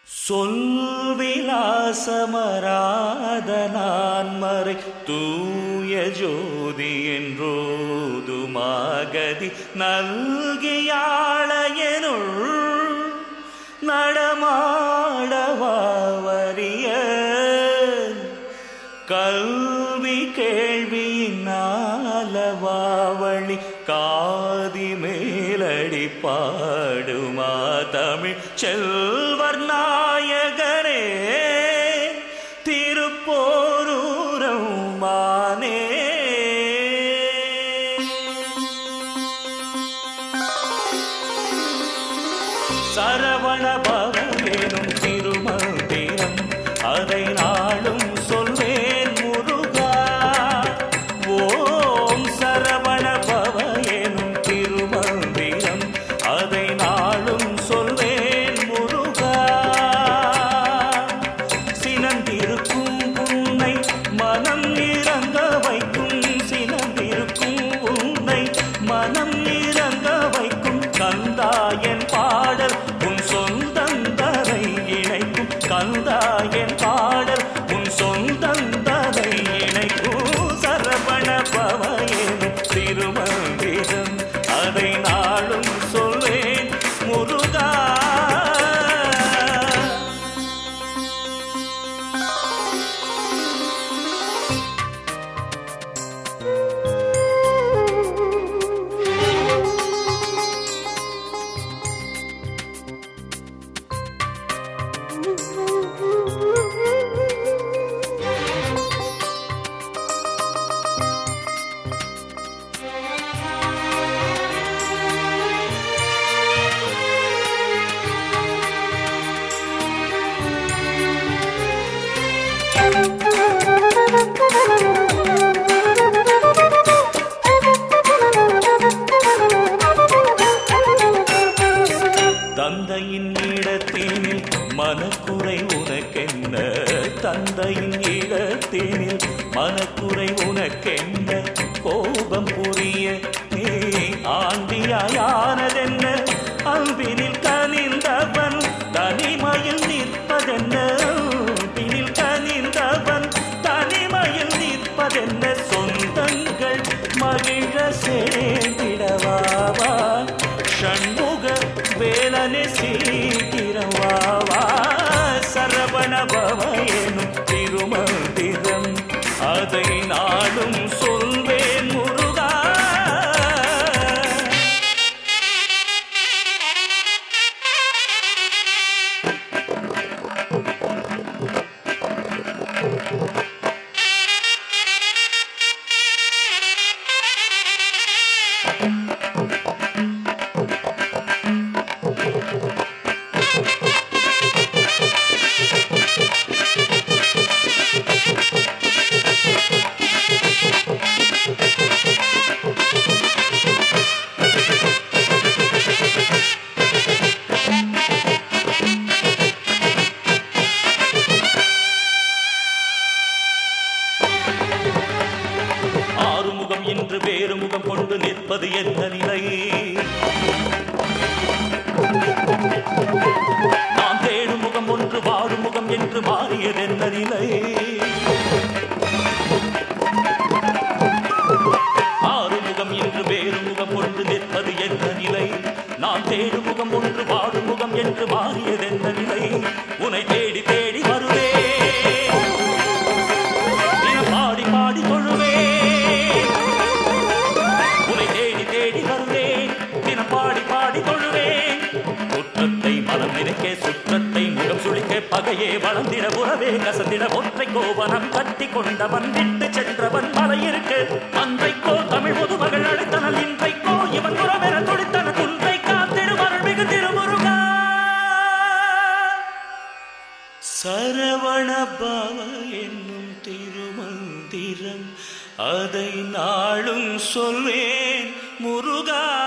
சொல்விலாசமராத நான்மறை தூய ஜோதி என்றோதுமாகதி நல்கியாளையனுள் நடமாடவாவரிய கல்வி கேள்வியினாலவாவழி காதி மேலடி பாடுமா தமிழ் செல்வர் நாயகரே திருப்போரூரம்மானே. சரவண பவனும் திருமந்திரம் அதை நாளும் சொல்வேன் முருகா. ஓம் சரவண பவனும் திருமந்திரம் அதை நாளும் சொல்வேன் முருகா. சினந்திருக்கும் உன்னை மனம் இறங்க வைக்கும், சினந்திருக்கும் உன்னை மனம் இறங்க வைக்கும் கந்தாயன் பாடல் உன் சொந்தந்தரை இணைக்கும், கந்தாயன் பாடல் உன் சொந்தந்தரை இணைக்கும். சரவண பவனும் திருமந்திரம் அதை நாளும் சொல்வேன் முருகா. தந்தையின் இடத்தினில் மனக்குறை உனக்கென்ன, தந்தையின் இடத்தினில் மனக்குறை உனக்கென்ன, கோபம் புரிய நீ ஆண்டியாயானதென்ன, அன்பினில் கனிந்தவன் தனிமையில் நிற்பதென்ன, அன்பினில் கனிந்தவன் தனிமையில் நிற்பதென்ன, சொந்தங்கள் மகிழ சேர்ந்திடவாவா ஷண்முக வேலனை சீக்கிரவாவா. சரவண பவனும் திருமந்திரம் அதை நாளும் சொல்வேன் முருகா. ஆறுமுகம் என்று வேறு முகம் கொண்டு நிற்பது எந்த நிலை? நான் தேடும் முகம் ஒன்று வாடும் முகம் என்று மாறியது எந்த நிலை? ஆறுமுகம் என்று வேறு முகம் கொண்டு நிற்பது எந்த நிலை? நான் தேடும் முகம் ஒன்று வாடும் முகம் என்று மாறியது எந்த நிலை? உன்னை தேடி தேடி வருவே, பாடி பாடி தொழுவேன், உன்னை தேடி தேடி வருவேன், தினம் பாடி பாடி தொழுவேன். குற்றத்தை மனம் நினைக்க, சுற்றத்தை முகம் சுழிக்க, பகையே வளர்ந்திட உறவே கசந்திட, ஒற்றை கோவனம் கட்டி கொண்டவன் விட்டு சென்றவன் மலையிருக்கு. அன்றைக்கோ தமிழ் முதுமகள் அழைத்தனல், இன்றைக்கோ இவன் புறமென துடித்தன, துன்றை காத்திடும் அருள்மிகு திருமுருகா. சரவண பவ என்னும் திருமந்திரம் அதை நாளும் சொல்வேன் முருகா.